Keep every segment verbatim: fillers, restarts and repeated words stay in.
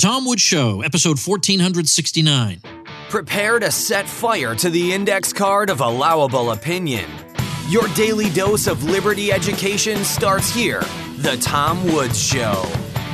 Tom Woods Show, episode fourteen sixty-nine. Prepare to set fire to the index card of allowable opinion. Your daily dose of liberty education starts here. The Tom Woods Show.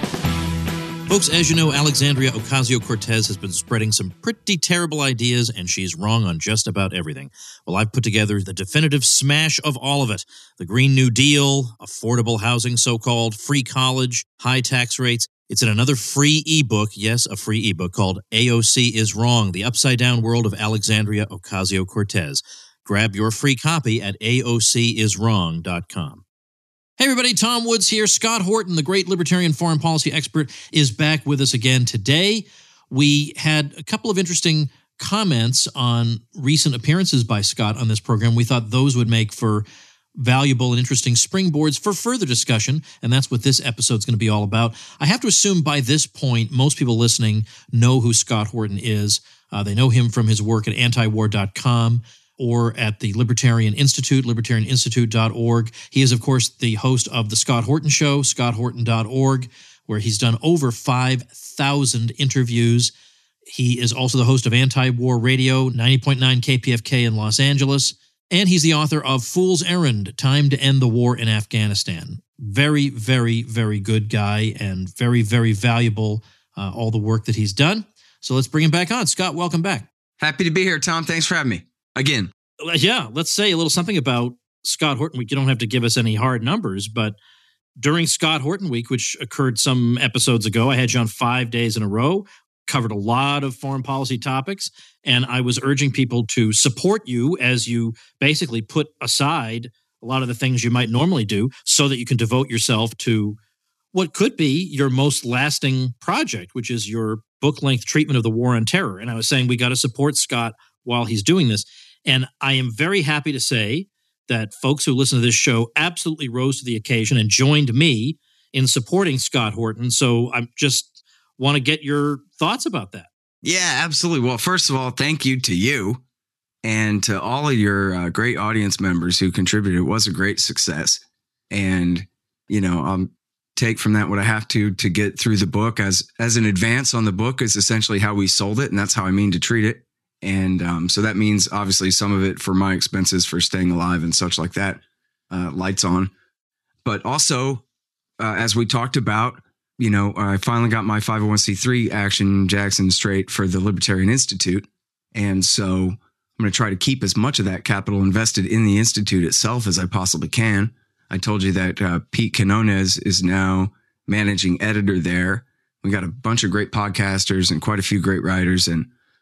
Folks, as you know, Alexandria Ocasio-Cortez has been spreading some pretty terrible ideas, and she's wrong on just about everything. Well, I've put together the definitive smash of all of it. The Green New Deal, affordable housing, so-called, free college, high tax rates. It's in another free ebook, yes, a free ebook called A O C is Wrong, The Upside-Down World of Alexandria Ocasio-Cortez. Grab your free copy at A O C is wrong dot com. Hey everybody, Tom Woods here. Scott Horton, the great libertarian foreign policy expert, is back with us again today. We had a couple of interesting comments on recent appearances by Scott on this program. We thought those would make for valuable and interesting springboards for further discussion, and that's what this episode's going to be all about. I have to assume by this point, most people listening know who Scott Horton is. Uh, they know him from his work at anti war dot com or at the Libertarian Institute, libertarian institute dot org. He is, of course, the host of The Scott Horton Show, scott horton dot org, where he's done over five thousand interviews. He is also the host of Anti-War Radio, ninety point nine K P F K in Los Angeles. And he's the author of Fool's Errand, Time to End the War in Afghanistan. Very, very, very good guy and very, very valuable, uh, all the work that he's done. So let's bring him back on. Scott, welcome back. Happy to be here, Tom. Thanks for having me again. Yeah, let's say a little something about Scott Horton Week. You don't have to give us any hard numbers, but during Scott Horton Week, which occurred some episodes ago, I had you on five days in a row, covered a lot of foreign policy topics, and I was urging people to support you as you basically put aside a lot of the things you might normally do so that you can devote yourself to what could be your most lasting project, which is your book-length treatment of the war on terror. And I was saying we got to support Scott while he's doing this. And I am very happy to say that folks who listen to this show absolutely rose to the occasion and joined me in supporting Scott Horton. So I'm just want to get your thoughts about that. Yeah, absolutely. Well, first of all, thank you to you and to all of your uh, great audience members who contributed. It was a great success. And, you know, I'll take from that what I have to to get through the book as as an advance on the book is essentially how we sold it. And that's how I mean to treat it. And um, so that means obviously some of it for my expenses for staying alive and such like that, uh, lights on. But also, uh, as we talked about, you know, I finally got my five oh one c three Action Jackson straight for the Libertarian Institute. And so I'm going to try to keep as much of that capital invested in the Institute itself as I possibly can. I told you that uh, Pete Quinones is now managing editor there. We got a bunch of great podcasters and quite a few great writers. And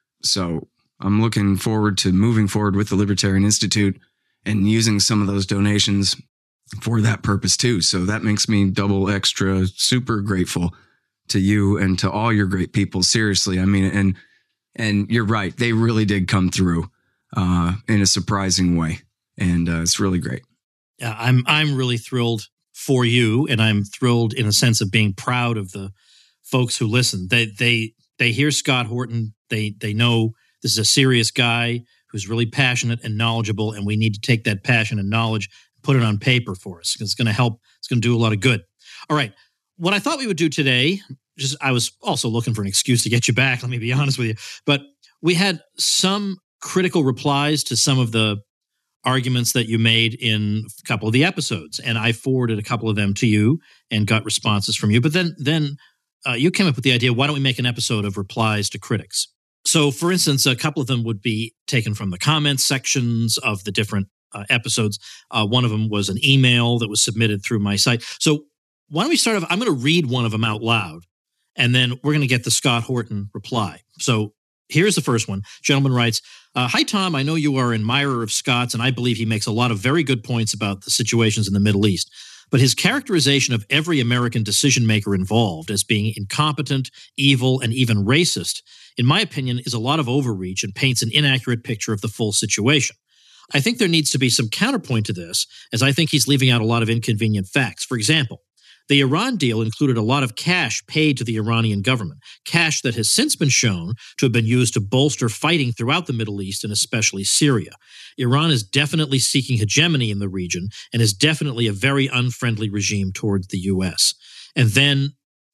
so I'm looking forward to moving forward with the Libertarian Institute and using some of those donations for that purpose too. So that makes me double extra super grateful to you and to all your great people. Seriously. I mean, and, and you're right. They really did come through, uh, in a surprising way. And, uh, it's really great. Yeah, I'm, I'm really thrilled for you. And I'm thrilled in a sense of being proud of the folks who listen. They, they, they hear Scott Horton. They, they know this is a serious guy who's really passionate and knowledgeable. And we need to take that passion and knowledge, put it on paper for us. It's going to help. It's going to do a lot of good. All right. What I thought we would do today, just I was also looking for an excuse to get you back. Let me be honest with you. But we had some critical replies to some of the arguments that you made in a couple of the episodes. And I forwarded a couple of them to you and got responses from you. But then, then uh, you came up with the idea, why don't we make an episode of replies to critics? So, for instance, a couple of them would be taken from the comments sections of the different Uh, episodes. Uh, one of them was an email that was submitted through my site. So why don't we start off? I'm going to read one of them out loud, and then we're going to get the Scott Horton reply. So here's the first one. Gentleman writes, uh, Hi, Tom. I know you are an admirer of Scott's, and I believe he makes a lot of very good points about the situations in the Middle East. But his characterization of every American decision maker involved as being incompetent, evil, and even racist, in my opinion, is a lot of overreach and paints an inaccurate picture of the full situation. I think there needs to be some counterpoint to this, as I think he's leaving out a lot of inconvenient facts. For example, the Iran deal included a lot of cash paid to the Iranian government, cash that has since been shown to have been used to bolster fighting throughout the Middle East and especially Syria. Iran is definitely seeking hegemony in the region and is definitely a very unfriendly regime towards the U S. And then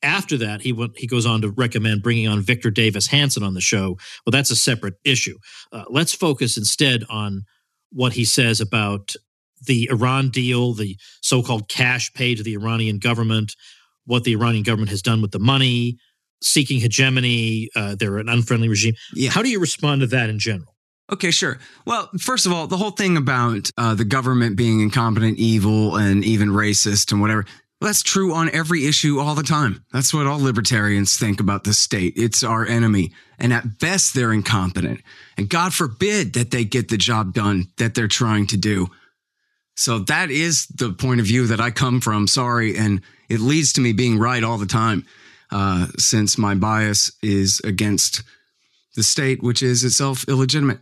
After that, he went, he goes on to recommend bringing on Victor Davis Hanson on the show. Well, that's a separate issue. Uh, let's focus instead on what he says about the Iran deal, the so-called cash paid to the Iranian government, what the Iranian government has done with the money, seeking hegemony. Uh, they're an unfriendly regime. Yeah. How do you respond to that in general? Okay, sure. Well, first of all, the whole thing about uh, the government being incompetent, evil, and even racist and whatever, well, that's true on every issue all the time. That's what all libertarians think about the state. It's our enemy. And at best, they're incompetent. And God forbid that they get the job done that they're trying to do. So that is the point of view that I come from. Sorry. And it leads to me being right all the time, uh, since my bias is against the state, which is itself illegitimate,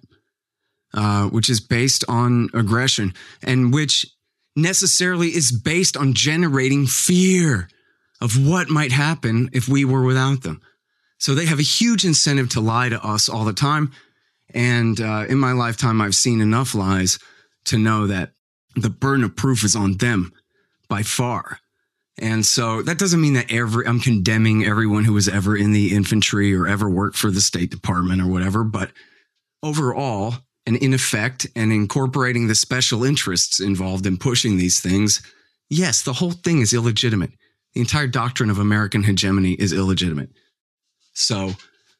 uh, which is based on aggression, and which necessarily is based on generating fear of what might happen if we were without them. So they have a huge incentive to lie to us all the time. And uh, in my lifetime, I've seen enough lies to know that the burden of proof is on them by far. And so that doesn't mean that every I'm condemning everyone who was ever in the infantry or ever worked for the State Department or whatever. But overall, and in effect, and incorporating the special interests involved in pushing these things, yes, the whole thing is illegitimate. The entire doctrine of American hegemony is illegitimate. So,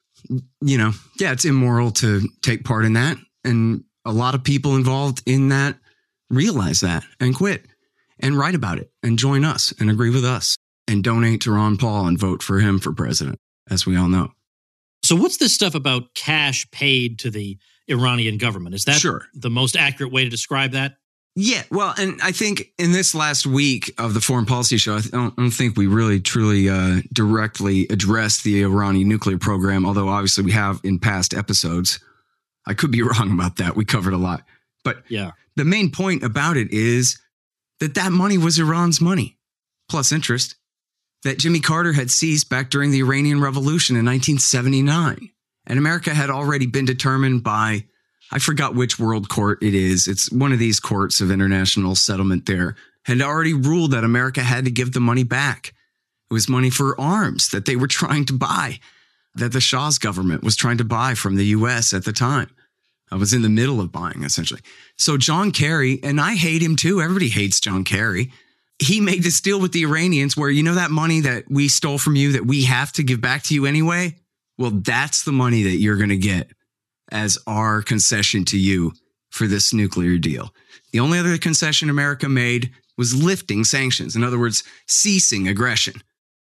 you know, yeah, it's immoral to take part in that. And a lot of people involved in that realize that and quit and write about it and join us and agree with us and donate to Ron Paul and vote for him for president, as we all know. So what's this stuff about cash paid to the Iranian government? Is that Sure. the most accurate way to describe that? Yeah, well, and I think in this last week of the Foreign Policy Show, I don't, I don't think we really truly uh, directly addressed the Iranian nuclear program, although obviously we have in past episodes. I could be wrong about that. We covered a lot. But yeah, the main point about it is that that money was Iran's money, plus interest, that Jimmy Carter had seized back during the Iranian Revolution in nineteen seventy-nine. And America had already been determined by, I forgot which world court it is. It's one of these courts of international settlement there, had already ruled that America had to give the money back. It was money for arms that they were trying to buy, that the Shah's government was trying to buy from the U S at the time. I was in the middle of buying, essentially. So John Kerry, and I hate him too. Everybody hates John Kerry. He made this deal with the Iranians where, you know, that money that we stole from you that we have to give back to you anyway? Well, that's the money that you're going to get as our concession to you for this nuclear deal. The only other concession America made was lifting sanctions. In other words, ceasing aggression.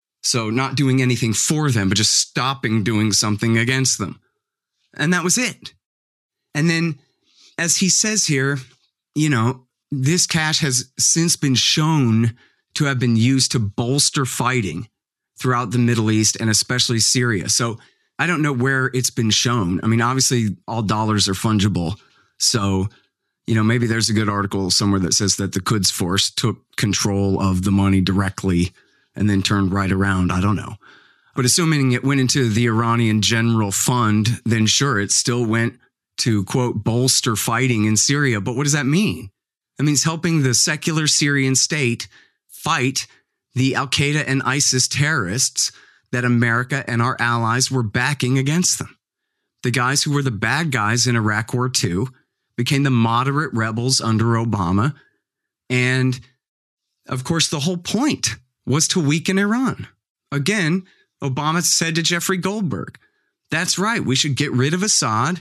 So not doing anything for them, but just stopping doing something against them. And that was it. And then, as he says here, you know, this cash has since been shown to have been used to bolster fighting throughout the Middle East and especially Syria. So I don't know where it's been shown. I mean, obviously, all dollars are fungible. So, you know, maybe there's a good article somewhere that says that the Quds Force took control of the money directly and then turned right around. I don't know. But assuming it went into the Iranian General Fund, then sure, it still went to, quote, bolster fighting in Syria. But what does that mean? That means helping the secular Syrian state fight the Al-Qaeda and ISIS terrorists that America and our allies were backing against them. The guys who were the bad guys in Iraq War Two became the moderate rebels under Obama. And, of course, the whole point was to weaken Iran. Again, Obama said to Jeffrey Goldberg, that's right, we should get rid of Assad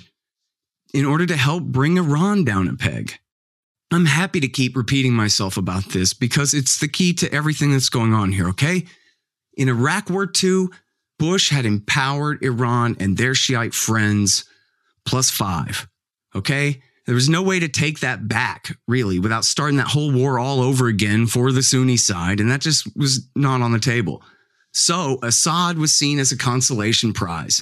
in order to help bring Iran down a peg. I'm happy to keep repeating myself about this because it's the key to everything that's going on here, okay? In Iraq War Two, Bush had empowered Iran and their Shiite friends plus five, okay? There was no way to take that back, really, without starting that whole war all over again for the Sunni side, and that just was not on the table. So Assad was seen as a consolation prize.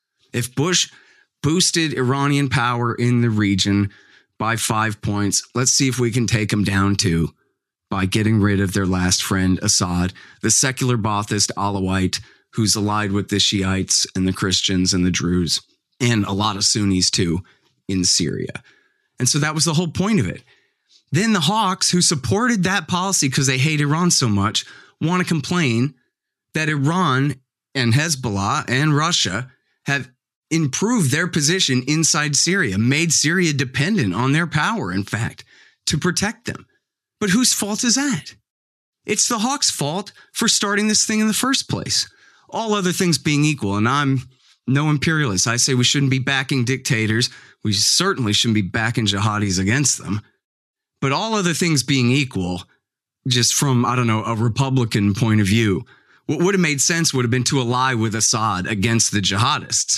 If Bush boosted Iranian power in the region by five points, let's see if we can take them down to by getting rid of their last friend, Assad, the secular Baathist Alawite who's allied with the Shiites and the Christians and the Druze, and a lot of Sunnis too in Syria. And so that was the whole point of it. Then the Hawks, who supported that policy because they hate Iran so much, want to complain that Iran and Hezbollah and Russia have improved their position inside Syria, made Syria dependent on their power, in fact, to protect them. But whose fault is that? It's the Hawks' fault for starting this thing in the first place. All other things being equal, and I'm no imperialist. I say we shouldn't be backing dictators. We certainly shouldn't be backing jihadis against them. But all other things being equal, just from, I don't know, a Republican point of view, what would have made sense would have been to ally with Assad against the jihadists.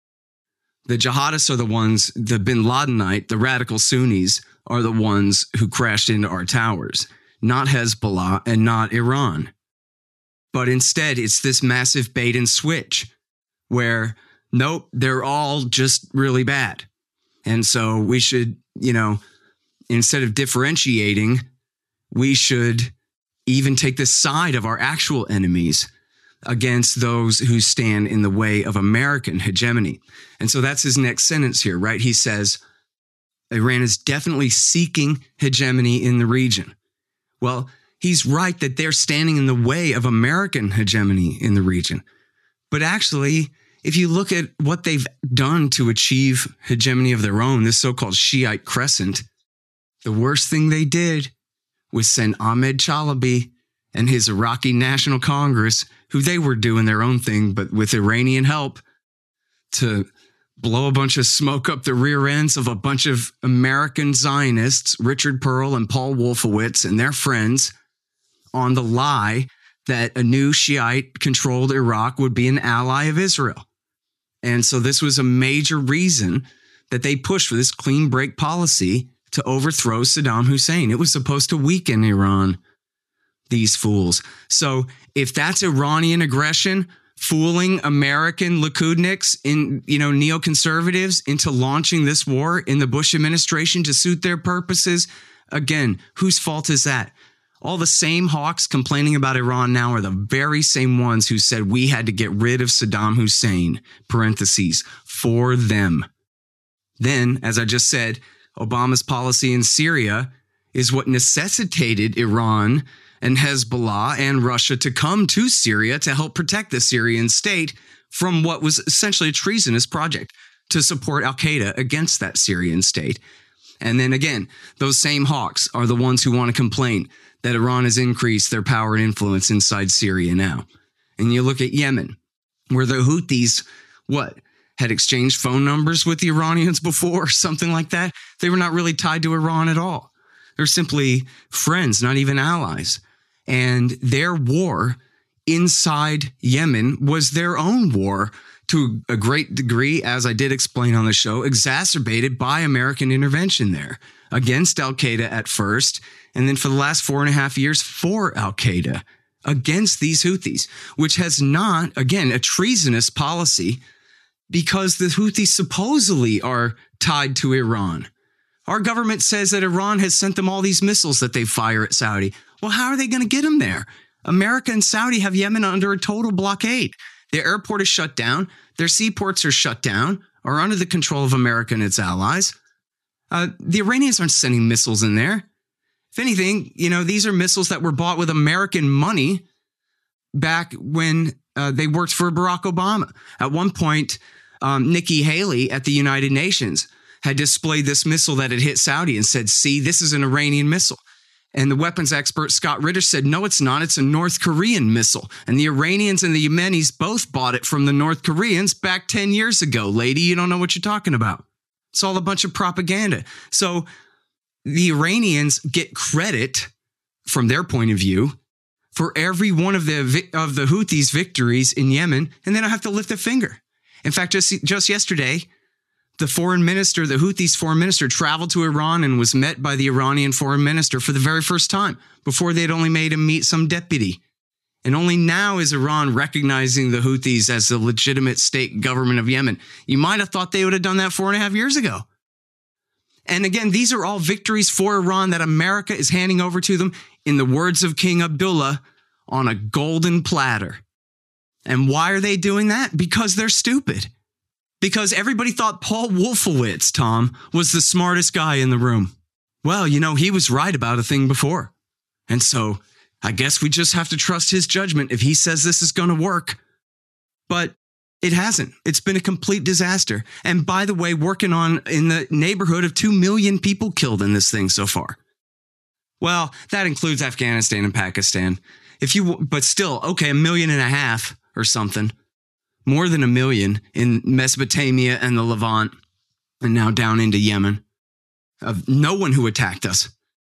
The jihadists are the ones, the bin Ladenite, the radical Sunnis, are the ones who crashed into our towers, not Hezbollah and not Iran. But instead, it's this massive bait and switch where, nope, they're all just really bad. And so we should, you know, instead of differentiating, we should even take the side of our actual enemies against those who stand in the way of American hegemony. And so that's his next sentence here, right? He says, Iran is definitely seeking hegemony in the region. Well, he's right that they're standing in the way of American hegemony in the region. But actually, if you look at what they've done to achieve hegemony of their own, this so-called Shiite crescent, the worst thing they did was send Ahmed Chalabi and his Iraqi National Congress, who they were doing their own thing, but with Iranian help, to blow a bunch of smoke up the rear ends of a bunch of American Zionists, Richard Pearl and Paul Wolfowitz and their friends, on the lie that a new Shiite-controlled Iraq would be an ally of Israel. And so this was a major reason that they pushed for this clean break policy to overthrow Saddam Hussein. It was supposed to weaken Iran, these fools. So if that's Iranian aggression, fooling American Likudniks, in, you know, neoconservatives into launching this war in the Bush administration to suit their purposes, again, whose fault is that? All the same hawks complaining about Iran now are the very same ones who said we had to get rid of Saddam Hussein, parentheses, for them. Then, as I just said, Obama's policy in Syria is what necessitated Iran and Hezbollah and Russia to come to Syria to help protect the Syrian state from what was essentially a treasonous project to support al-Qaeda against that Syrian state. And then again, those same hawks are the ones who want to complain that Iran has increased their power and influence inside Syria now. And you look at Yemen, where the Houthis, what, had exchanged phone numbers with the Iranians before or something like that. They were not really tied to Iran at all. They're simply friends, not even allies. And their war inside Yemen was their own war to a great degree, as I did explain on the show, exacerbated by American intervention there against al-Qaeda at first, and then for the last four and a half years for al-Qaeda against these Houthis, which has not, again, a treasonous policy because the Houthis supposedly are tied to Iran. Our government says that Iran has sent them all these missiles that they fire at Saudi. Well, how are they going to get them there? America and Saudi have Yemen under a total blockade. Their airport is shut down. Their seaports are shut down, are under the control of America and its allies. Uh, the Iranians aren't sending missiles in there. If anything, you know, these are missiles that were bought with American money back when uh, they worked for Barack Obama. At one point, um, Nikki Haley at the United Nations had displayed this missile that had hit Saudi and said, see, this is an Iranian missile. And the weapons expert Scott Ritter said, no, it's not. It's a North Korean missile. And the Iranians and the Yemenis both bought it from the North Koreans back ten years ago. Lady, you don't know what you're talking about. It's all a bunch of propaganda. So the Iranians get credit from their point of view for every one of the of the Houthis' victories in Yemen, and they don't have to lift a finger. In fact, just, just yesterday, the foreign minister, the Houthis' foreign minister, traveled to Iran and was met by the Iranian foreign minister for the very first time. Before, they'd only made him meet some deputy. And only now is Iran recognizing the Houthis as the legitimate state government of Yemen. You might have thought they would have done that four and a half years ago. And again, these are all victories for Iran that America is handing over to them, in the words of King Abdullah, on a golden platter. And why are they doing that? Because they're stupid. Because everybody thought Paul Wolfowitz, Tom, was the smartest guy in the room. Well, you know, he was right about a thing before. And so I guess we just have to trust his judgment if he says this is going to work. But it hasn't. It's been a complete disaster. And by the way, working on in the neighborhood of two million people killed in this thing so far. Well, that includes Afghanistan and Pakistan. If you, but still, okay, a million and a half or something. More than a million in Mesopotamia and the Levant, and now down into Yemen. Of no one who attacked us.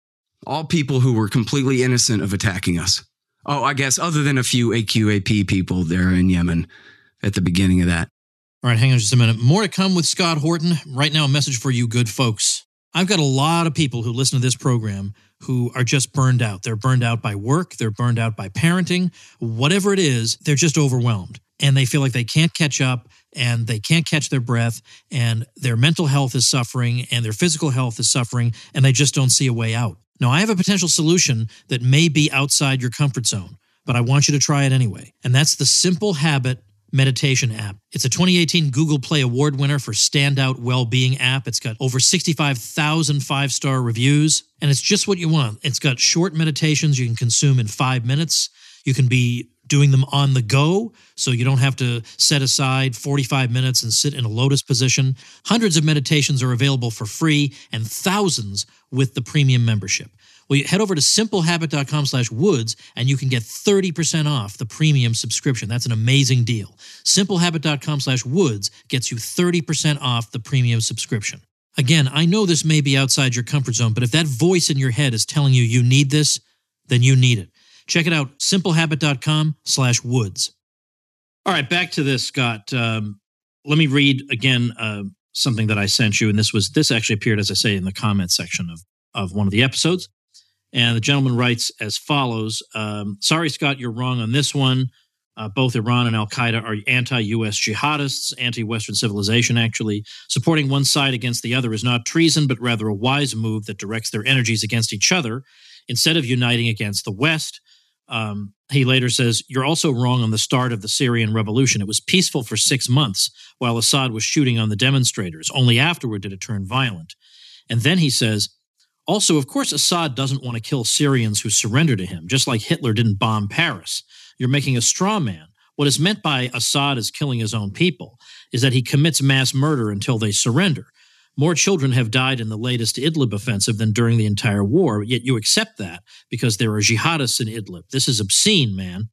All people who were completely innocent of attacking us. Oh, I guess other than a few A Q A P people there in Yemen at the beginning of that. All right, hang on just a minute. More to come with Scott Horton. Right now, a message for you good folks. I've got a lot of people who listen to this program who are just burned out. They're burned out by work. They're burned out by parenting. Whatever it is, they're just overwhelmed. And they feel like they can't catch up and they can't catch their breath and their mental health is suffering and their physical health is suffering and they just don't see a way out. Now, I have a potential solution that may be outside your comfort zone, but I want you to try it anyway. And that's the Simple Habit meditation app. It's a twenty eighteen Google Play Award winner for Standout Wellbeing app. It's got over sixty-five thousand five-star reviews, and it's just what you want. It's got short meditations you can consume in five minutes. You can be doing them on the go, so you don't have to set aside forty-five minutes and sit in a lotus position. Hundreds of meditations are available for free, and thousands with the premium membership. Well, you head over to simplehabit.com slash woods, and you can get thirty percent off the premium subscription. That's an amazing deal. Simplehabit.com slash woods gets you thirty percent off the premium subscription. Again, I know this may be outside your comfort zone, but if that voice in your head is telling you you need this, then you need it. Check it out, simplehabit.com slash woods. All right, back to this, Scott. Um, let me read again uh, something that I sent you, and this was this actually appeared, as I say, in the comments section of, of one of the episodes. And the gentleman writes as follows, um, sorry, Scott, you're wrong on this one. Uh, both Iran and al-Qaeda are anti-U S jihadists, anti-Western civilization, actually. Supporting one side against the other is not treason, but rather a wise move that directs their energies against each other instead of uniting against the West. Um, he later says, you're also wrong on the start of the Syrian revolution. It was peaceful for six months while Assad was shooting on the demonstrators. Only afterward did it turn violent. And then he says, also, of course, Assad doesn't want to kill Syrians who surrender to him, just like Hitler didn't bomb Paris. You're making a straw man. What is meant by Assad is killing his own people is that he commits mass murder until they surrender. More children have died in the latest Idlib offensive than during the entire war, yet you accept that because there are jihadists in Idlib. This is obscene, man.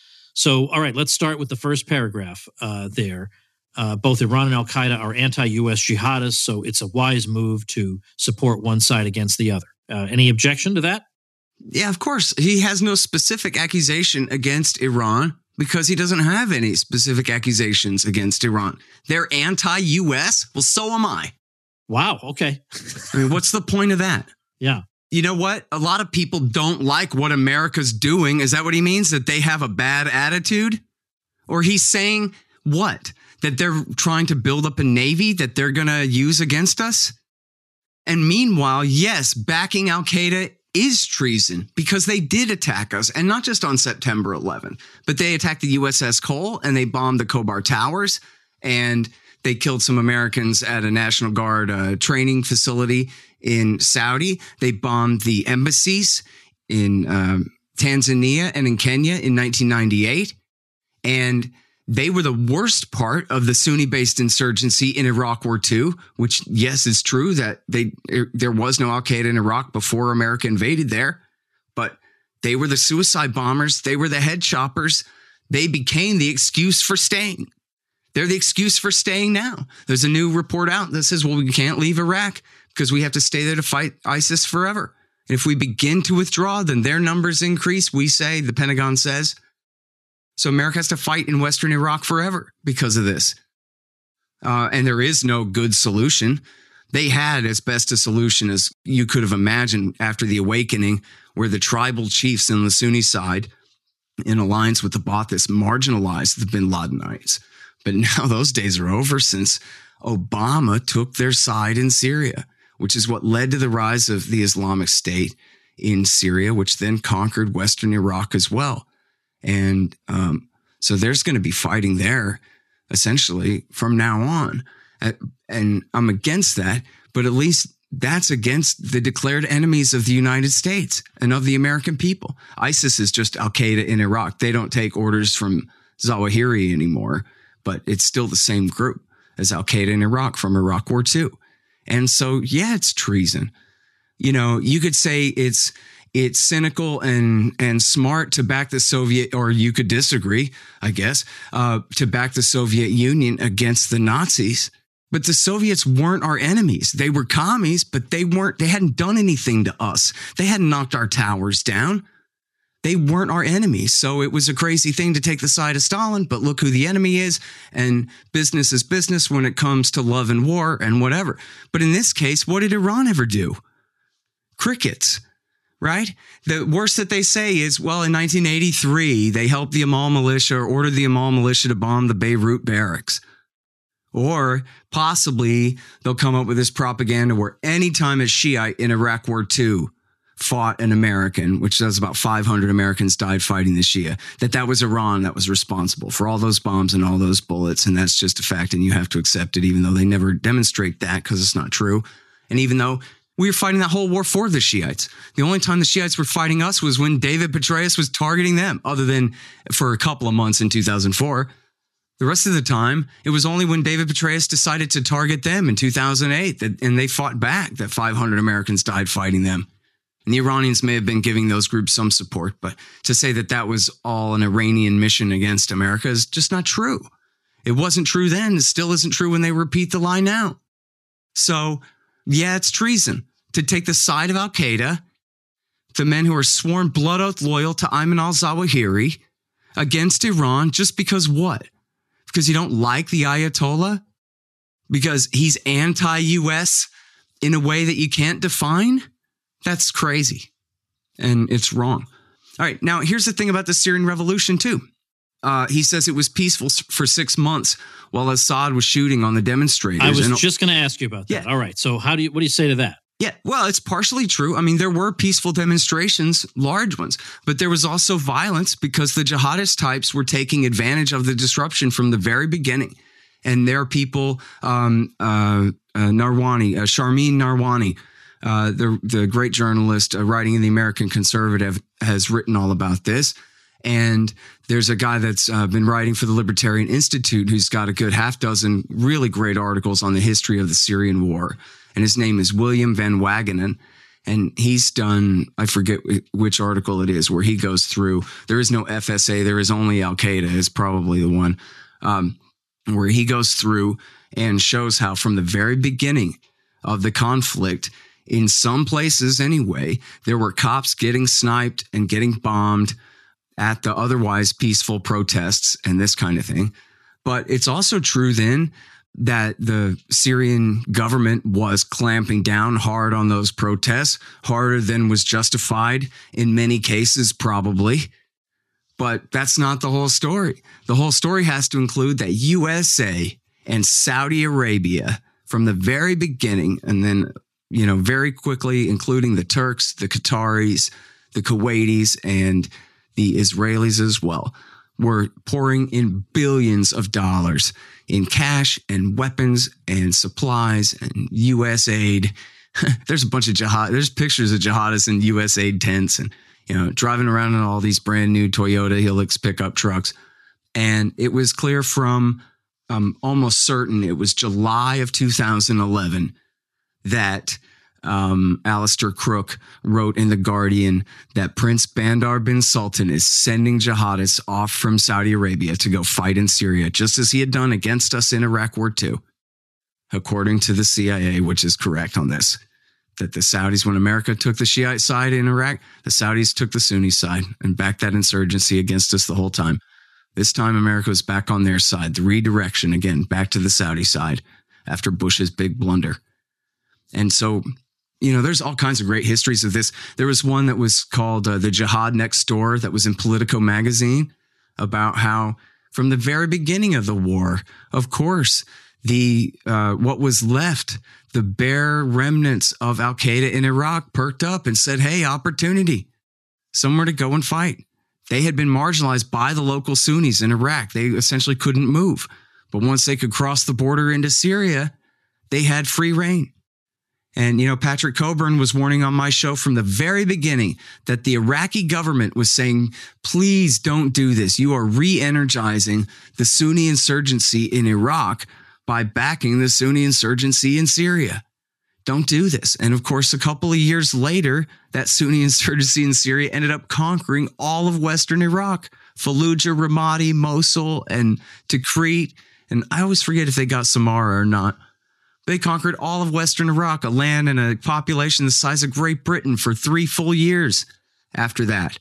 So, all right, let's start with the first paragraph uh, there. Uh, both Iran and al-Qaeda are anti-U S jihadists, so it's a wise move to support one side against the other. Uh, any objection to that? Yeah, of course. He has no specific accusation against Iran because he doesn't have any specific accusations against Iran. They're anti-U S? Well, so am I. Wow, okay. I mean, what's the point of that? Yeah. You know what? A lot of people don't like what America's doing. Is that what he means? That they have a bad attitude? Or he's saying what? That they're trying to build up a navy that they're going to use against us? And meanwhile, yes, backing al-Qaeda is treason because they did attack us. And not just on September eleventh, but they attacked the U S S Cole and they bombed the Khobar Towers and they killed some Americans at a National Guard uh, training facility in Saudi. They bombed the embassies in um, Tanzania and in Kenya in nineteen ninety-eight. And they were the worst part of the Sunni-based insurgency in Iraq War Two, which, yes, it's true that they there was no al-Qaeda in Iraq before America invaded there. But they were the suicide bombers. They were the head choppers. They became the excuse for staying. They're the excuse for staying now. There's a new report out that says, well, we can't leave Iraq because we have to stay there to fight ISIS forever. And if we begin to withdraw, then their numbers increase, we say, the Pentagon says. So America has to fight in Western Iraq forever because of this. Uh, and there is no good solution. They had as best a solution as you could have imagined after the awakening, where the tribal chiefs on the Sunni side, in alliance with the Ba'athist, marginalized the bin Ladenites. But now those days are over since Obama took their side in Syria, which is what led to the rise of the Islamic State in Syria, which then conquered Western Iraq as well. And um, so there's going to be fighting there, essentially, from now on. And I'm against that, but at least that's against the declared enemies of the United States and of the American people. ISIS is just Al-Qaeda in Iraq. They don't take orders from Zawahiri anymore, but it's still the same group as Al-Qaeda in Iraq from Iraq War Two. And so, yeah, it's treason. You know, you could say it's it's cynical and and smart to back the Soviet, or you could disagree, I guess, uh, to back the Soviet Union against the Nazis. But the Soviets weren't our enemies. They were commies, but they weren't, they hadn't done anything to us. They hadn't knocked our towers down. They weren't our enemies. So it was a crazy thing to take the side of Stalin, but look who the enemy is. And business is business when it comes to love and war and whatever. But in this case, what did Iran ever do? Crickets, right? The worst that they say is, well, in nineteen eighty-three, they helped the Amal militia or ordered the Amal militia to bomb the Beirut barracks. Or possibly they'll come up with this propaganda where anytime a Shiite in Iraq War Two fought an American, which says about five hundred Americans died fighting the Shia, that that was Iran that was responsible for all those bombs and all those bullets. And that's just a fact. And you have to accept it, even though they never demonstrate that because it's not true. And even though we were fighting that whole war for the Shiites, the only time the Shiites were fighting us was when David Petraeus was targeting them, other than for a couple of months in two thousand four. The rest of the time, it was only when David Petraeus decided to target them in two thousand eight that, and they fought back, that five hundred Americans died fighting them. And the Iranians may have been giving those groups some support, but to say that that was all an Iranian mission against America is just not true. It wasn't true then. It still isn't true when they repeat the lie now. So, yeah, it's treason to take the side of Al-Qaeda, the men who are sworn blood oath loyal to Ayman al-Zawahiri, against Iran just because what? Because you don't like the Ayatollah? Because he's anti-U S in a way that you can't define? That's crazy. And it's wrong. All right. Now, here's the thing about the Syrian revolution, too. Uh, he says it was peaceful for six months while Assad was shooting on the demonstrators. I was and, just going to ask you about that. Yeah. All right. So how do you, what do you say to that? Yeah, well, it's partially true. I mean, there were peaceful demonstrations, large ones, but there was also violence because the jihadist types were taking advantage of the disruption from the very beginning. And there are people, um, uh, uh, Narwani, uh, Sharmeen Narwani, uh, the, the great journalist uh, writing in the American Conservative, has written all about this. And there's a guy that's uh, been writing for the Libertarian Institute who's got a good half dozen really great articles on the history of the Syrian war. And his name is William Van Wagenen. And he's done, I forget which article it is, where he goes through, there is no F S A, there is only Al-Qaeda is probably the one, um, where he goes through and shows how from the very beginning of the conflict, in some places anyway, there were cops getting sniped and getting bombed at the otherwise peaceful protests and this kind of thing. But it's also true then that the Syrian government was clamping down hard on those protests, harder than was justified in many cases, probably. But that's not the whole story. The whole story has to include that U S A and Saudi Arabia from the very beginning, and then, you know, very quickly, including the Turks, the Qataris, the Kuwaitis, and the Israelis as well, were pouring in billions of dollars in cash and weapons and supplies and U S aid. There's a bunch of jihad. There's pictures of jihadists in U S aid tents and, you know, driving around in all these brand new Toyota Hilux pickup trucks. And it was clear from um, almost certain it was July of two thousand eleven that Um, Alistair Crook wrote in The Guardian that Prince Bandar bin Sultan is sending jihadists off from Saudi Arabia to go fight in Syria, just as he had done against us in Iraq War Two, according to the C I A, which is correct on this. That the Saudis, when America took the Shiite side in Iraq, the Saudis took the Sunni side and backed that insurgency against us the whole time. This time, America was back on their side. The redirection, again, back to the Saudi side after Bush's big blunder. And so, you know, there's all kinds of great histories of this. There was one that was called uh, The Jihad Next Door that was in Politico magazine about how from the very beginning of the war, of course, the uh, what was left, the bare remnants of Al-Qaeda in Iraq perked up and said, hey, opportunity, somewhere to go and fight. They had been marginalized by the local Sunnis in Iraq. They essentially couldn't move. But once they could cross the border into Syria, they had free reign. And, you know, Patrick Coburn was warning on my show from the very beginning that the Iraqi government was saying, please don't do this. You are re-energizing the Sunni insurgency in Iraq by backing the Sunni insurgency in Syria. Don't do this. And of course, a couple of years later, that Sunni insurgency in Syria ended up conquering all of Western Iraq, Fallujah, Ramadi, Mosul, and Tikrit. And I always forget if they got Samarra or not. They conquered all of Western Iraq, a land and a population the size of Great Britain for three full years after that.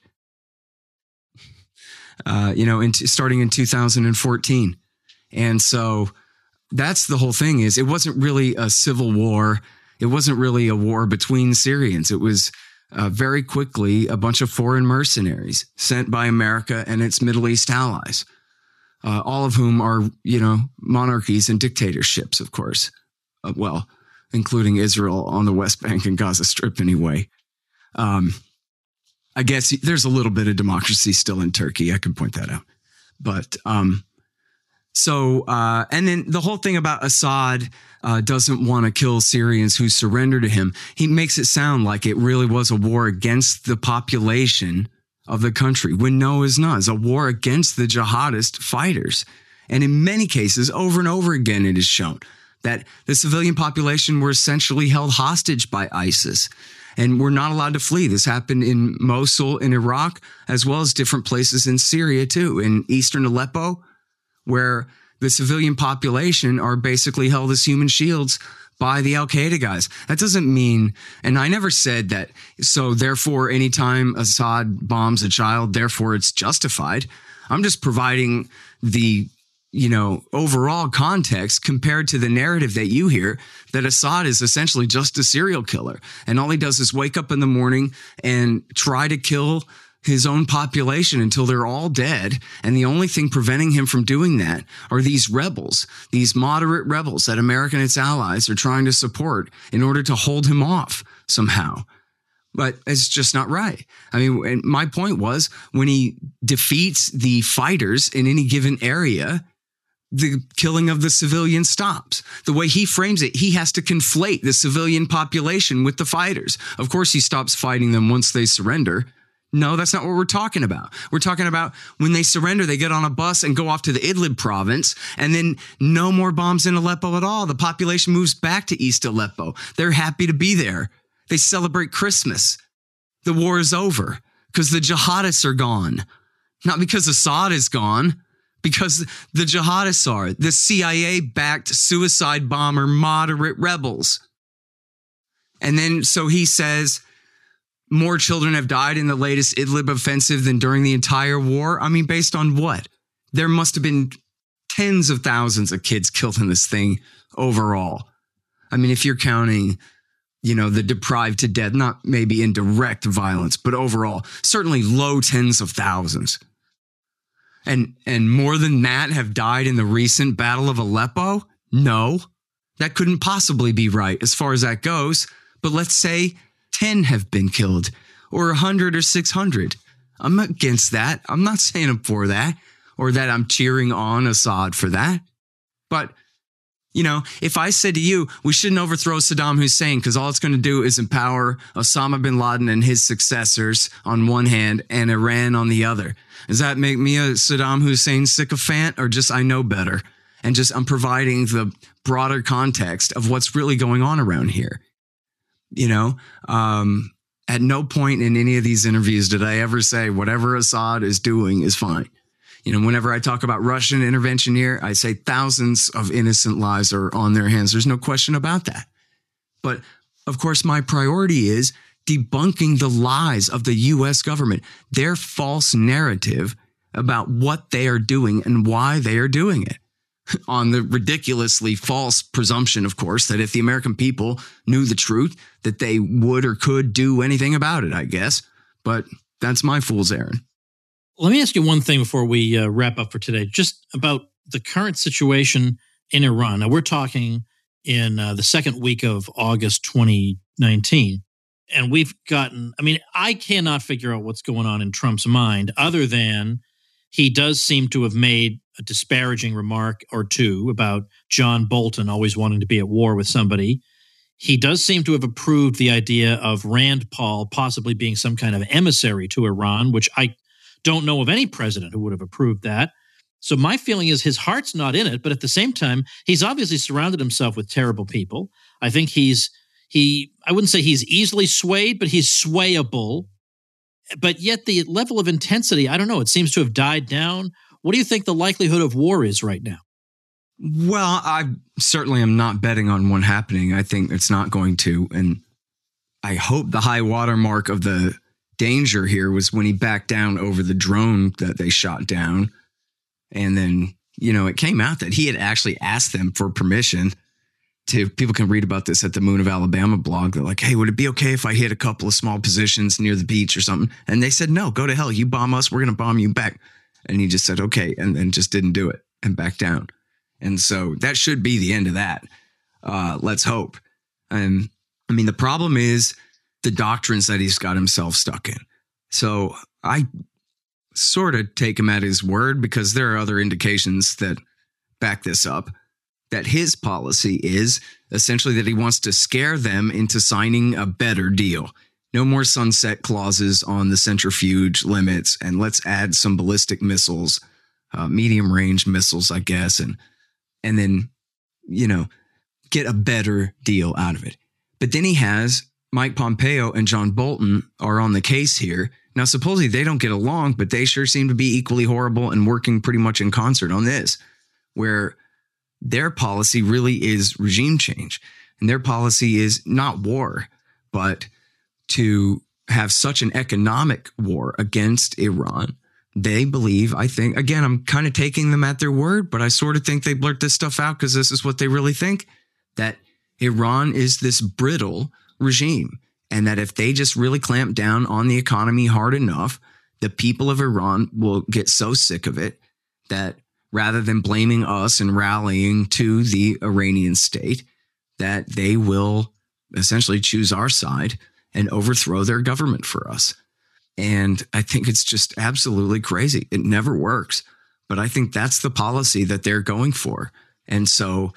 Uh, you know, in t- starting in two thousand fourteen. And so that's the whole thing is it wasn't really a civil war. It wasn't really a war between Syrians. It was uh, very quickly a bunch of foreign mercenaries sent by America and its Middle East allies, uh, all of whom are, you know, monarchies and dictatorships, of course. Uh, well, including Israel on the West Bank and Gaza Strip anyway. Um, I guess there's a little bit of democracy still in Turkey. I can point that out. But um, so, uh, and then the whole thing about Assad uh, doesn't want to kill Syrians who surrender to him. He makes it sound like it really was a war against the population of the country, when no, it's not. It's a war against the jihadist fighters. And in many cases, over and over again, it is shown that the civilian population were essentially held hostage by ISIS and were not allowed to flee. This happened in Mosul in Iraq, as well as different places in Syria too, in eastern Aleppo, where the civilian population are basically held as human shields by the Al-Qaeda guys. That doesn't mean, and I never said that, so therefore anytime Assad bombs a child, therefore it's justified. I'm just providing the you know, overall context compared to the narrative that you hear that Assad is essentially just a serial killer. And all he does is wake up in the morning and try to kill his own population until they're all dead. And the only thing preventing him from doing that are these rebels, these moderate rebels that America and its allies are trying to support in order to hold him off somehow. But it's just not right. I mean, my point was when he defeats the fighters in any given area, the killing of the civilian stops. The way he frames it, he has to conflate the civilian population with the fighters. Of course, he stops fighting them once they surrender. No, that's not what we're talking about. We're talking about when they surrender, they get on a bus and go off to the Idlib province, and then no more bombs in Aleppo at all. The population moves back to East Aleppo. They're happy to be there. They celebrate Christmas. The war is over because the jihadists are gone. Not because Assad is gone. Because the jihadists are the C I A-backed suicide bomber moderate rebels. And then so he says more children have died in the latest Idlib offensive than during the entire war. I mean, based on what? There must have been tens of thousands of kids killed in this thing overall. I mean, if you're counting, you know, the deprived to death, not maybe in direct violence, but overall, certainly low tens of thousands. And and more than that have died in the recent Battle of Aleppo? No, that couldn't possibly be right as far as that goes. But let's say ten have been killed or one hundred or six hundred. I'm against that. I'm not saying I'm for that or that I'm cheering on Assad for that. But, you know, if I said to you, we shouldn't overthrow Saddam Hussein because all it's going to do is empower Osama bin Laden and his successors on one hand and Iran on the other. Does that make me a Saddam Hussein sycophant or just I know better? And just I'm providing the broader context of what's really going on around here. You know, um, at no point in any of these interviews did I ever say whatever Assad is doing is fine. You know, whenever I talk about Russian intervention here, I say thousands of innocent lives are on their hands. There's no question about that. But of course, my priority is debunking the lies of the U S government, their false narrative about what they are doing and why they are doing it. On the ridiculously false presumption, of course, that if the American people knew the truth, that they would or could do anything about it, I guess. But that's my fool's errand. Let me ask you one thing before we uh, wrap up for today, just about the current situation in Iran. Now, we're talking in uh, the second week of August twenty nineteen. And we've gotten, I mean, I cannot figure out what's going on in Trump's mind other than he does seem to have made a disparaging remark or two about John Bolton always wanting to be at war with somebody. he does seem to have approved the idea of Rand Paul possibly being some kind of emissary to Iran, which I don't know of any president who would have approved that. So my feeling is his heart's not in it, but at the same time, he's obviously surrounded himself with terrible people. I think he's, he, I wouldn't say he's easily swayed, but he's swayable. But yet the level of intensity, I don't know, it seems to have died down. What do you think the likelihood of war is right now? Well, I certainly am not betting on one happening. I think it's not going to. And I hope the high watermark of the danger here was when he backed down over the drone that they shot down. And then, you know, it came out that he had actually asked them for permission to, people can read about this at the Moon of Alabama blog. They're like, hey, would it be okay if I hit a couple of small positions near the beach or something? And they said, no, go to hell. You bomb us, we're going to bomb you back. And he just said, okay, and then just didn't do it and backed down. And so that should be the end of that. Uh, let's hope. And I mean, the problem is the doctrines that he's got himself stuck in. So I sort of take him at his word because there are other indications that back this up, that his policy is essentially that he wants to scare them into signing a better deal. No more sunset clauses on the centrifuge limits, and let's add some ballistic missiles, uh, medium range missiles, I guess, and and then, you know, get a better deal out of it. But then he has Mike Pompeo and John Bolton are on the case here. Now, supposedly they don't get along, but they sure seem to be equally horrible and working pretty much in concert on this, where their policy really is regime change. And their policy is not war, but to have such an economic war against Iran. They believe, I think, again, I'm kind of taking them at their word, but I sort of think they blurt this stuff out because this is what they really think, that Iran is this brittle regime. And that if they just really clamp down on the economy hard enough, the people of Iran will get so sick of it that rather than blaming us and rallying to the Iranian state, that they will essentially choose our side and overthrow their government for us. And I think it's just absolutely crazy. It never works. But I think that's the policy that they're going for. And so,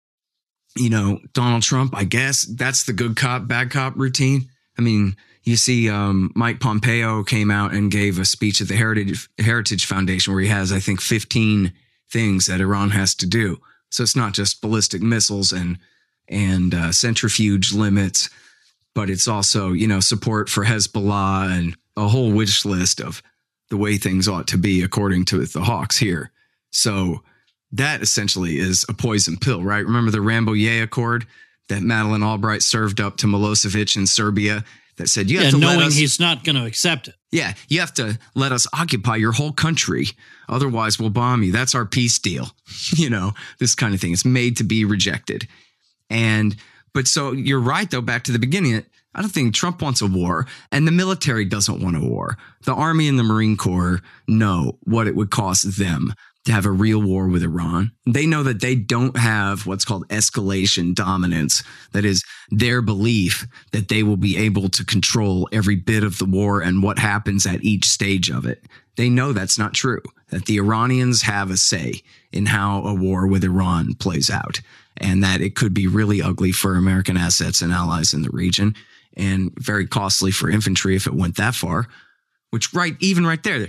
you know, Donald Trump, I guess that's the good cop, bad cop routine. I mean, you see um, Mike Pompeo came out and gave a speech at the Heritage Heritage Foundation where he has, I think, fifteen things that Iran has to do. So it's not just ballistic missiles and and uh, centrifuge limits, but it's also, you know, support for Hezbollah and a whole wish list of the way things ought to be according to the Hawks here. So that essentially is a poison pill, right? Remember the Rambouillet Accord that Madeleine Albright served up to Milosevic in Serbia that said, you have yeah, to knowing let us, he's not going to accept it. Yeah, you have to let us occupy your whole country. Otherwise, we'll bomb you. That's our peace deal. You know, this kind of thing. It's made to be rejected. And, but so you're right, though, back to the beginning. I don't think Trump wants a war, and the military doesn't want a war. The Army and the Marine Corps know what it would cost them to have a real war with Iran. They know that they don't have what's called escalation dominance. That is their belief that they will be able to control every bit of the war and what happens at each stage of it. They know that's not true, that the Iranians have a say in how a war with Iran plays out, and that it could be really ugly for American assets and allies in the region, and very costly for infantry if it went that far, which right, even right there,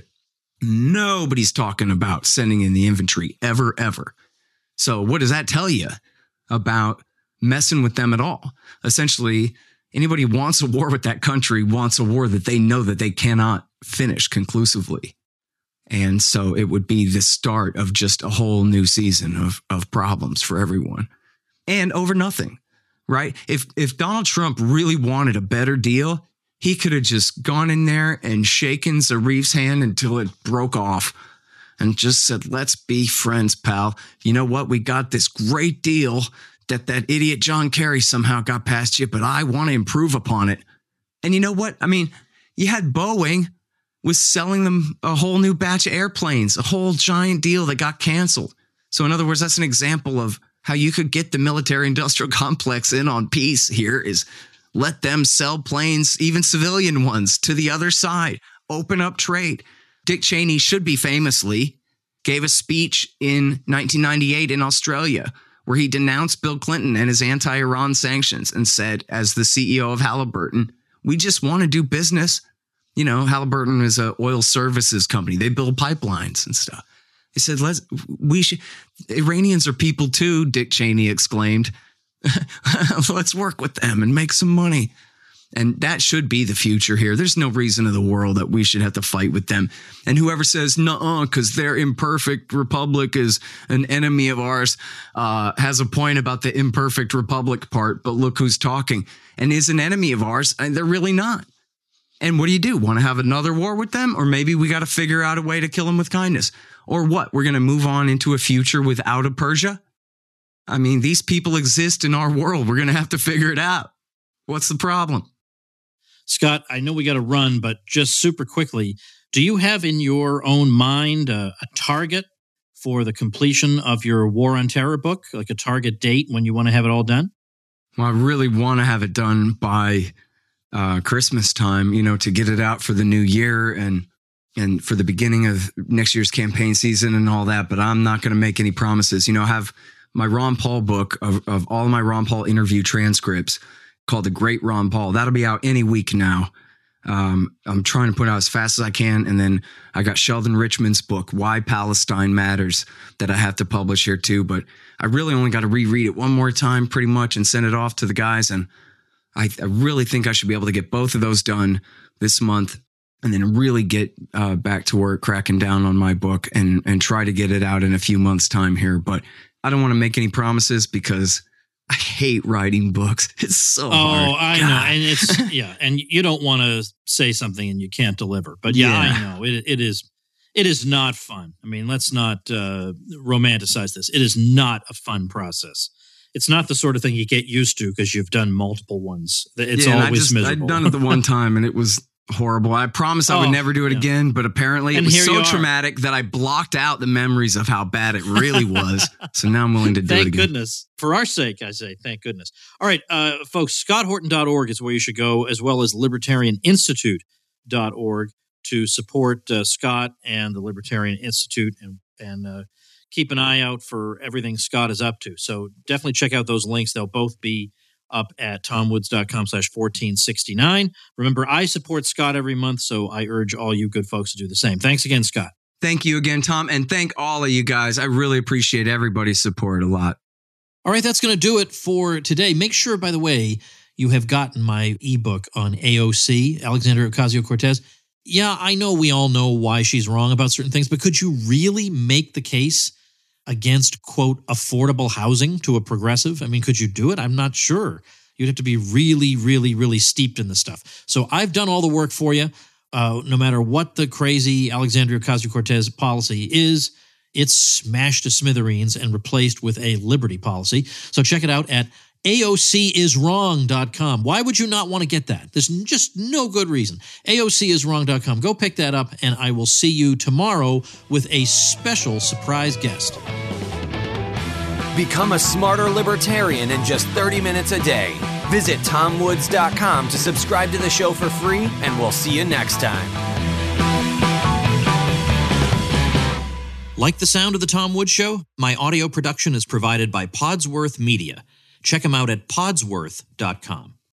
nobody's talking about sending in the infantry ever, ever. So what does that tell you about messing with them at all? Essentially, anybody who wants a war with that country wants a war that they know that they cannot finish conclusively. And so it would be the start of just a whole new season of, of problems for everyone. And over nothing, right? If if Donald Trump really wanted a better deal, he could have just gone in there and shaken Zarif's hand until it broke off and just said, let's be friends, pal. You know what? We got this great deal that that idiot John Kerry somehow got past you, but I want to improve upon it. And you know what? I mean, you had Boeing was selling them a whole new batch of airplanes, a whole giant deal that got canceled. So in other words, that's an example of how you could get the military industrial complex in on peace here is let them sell planes, even civilian ones, to the other side. Open up trade. Dick Cheney should be famously gave a speech in nineteen ninety-eight in Australia where he denounced Bill Clinton and his anti-Iran sanctions and said, as the C E O of Halliburton, we just want to do business. You know, Halliburton is an oil services company. They build pipelines and stuff. He said, let's, we should, Iranians are people too, Dick Cheney exclaimed. Let's work with them and make some money. And that should be the future here. There's no reason in the world that we should have to fight with them. And whoever says, nuh-uh, because their imperfect republic is an enemy of ours, uh, has a point about the imperfect republic part. But look who's talking and is an enemy of ours. And they're really not. And what do you do? Want to have another war with them? Or maybe we got to figure out a way to kill them with kindness. Or what? We're going to move on into a future without a Persia? I mean, these people exist in our world. We're going to have to figure it out. What's the problem? Scott, I know we got to run, but just super quickly, do you have in your own mind a, a target for the completion of your War on Terror book, like a target date when you want to have it all done? Well, I really want to have it done by uh, Christmas time, you know, to get it out for the new year and and for the beginning of next year's campaign season and all that. But I'm not going to make any promises. You know, I have my Ron Paul book of, of all my Ron Paul interview transcripts called The Great Ron Paul. That'll be out any week now. Um, I'm trying to put out as fast as I can. And then I got Sheldon Richman's book, Why Palestine Matters, that I have to publish here too. But I really only got to reread it one more time pretty much and send it off to the guys. And I, I really think I should be able to get both of those done this month and then really get uh, back to work, cracking down on my book and, and try to get it out in a few months' time here. But I don't want to make any promises because I hate writing books. It's so oh, hard. Oh, I God. know. And it's, yeah. And you don't want to say something and you can't deliver. But yeah, yeah. I know. It, it is, it is not fun. I mean, let's not uh, romanticize this. It is not a fun process. It's not the sort of thing you get used to because you've done multiple ones. It's yeah, always I just, miserable. I'd done it the one time and it was horrible. I promised I would oh, never do it yeah. again, but apparently and it was so you traumatic that I blocked out the memories of how bad it really was. So now I'm willing to do thank it again. goodness. For our sake, I say, thank goodness. All right, uh, folks, scott horton dot org is where you should go, as well as libertarian institute dot org to support uh, Scott and the Libertarian Institute and, and uh, keep an eye out for everything Scott is up to. So definitely check out those links. They'll both be up at tomwoods.com slash 1469. Remember, I support Scott every month, so I urge all you good folks to do the same. Thanks again, Scott. Thank you again, Tom, and thank all of you guys. I really appreciate everybody's support a lot. All right, that's going to do it for today. Make sure, by the way, you have gotten my ebook on A O C, Alexandria Ocasio-Cortez. Yeah, I know we all know why she's wrong about certain things, but could you really make the case against, quote, affordable housing to a progressive? I mean, could you do it? I'm not sure. You'd have to be really, really, really steeped in the stuff. So I've done all the work for you. Uh, no matter what the crazy Alexandria Ocasio-Cortez policy is, it's smashed to smithereens and replaced with a liberty policy. So check it out at A O C is wrong dot com. Why would you not want to get that? There's just no good reason. A O C is wrong dot com. Go pick that up, and I will see you tomorrow with a special surprise guest. Become a smarter libertarian in just thirty minutes a day. Visit tom woods dot com to subscribe to the show for free, and we'll see you next time. Like the sound of The Tom Woods Show? My audio production is provided by Podsworth Media. Check them out at podsworth dot com.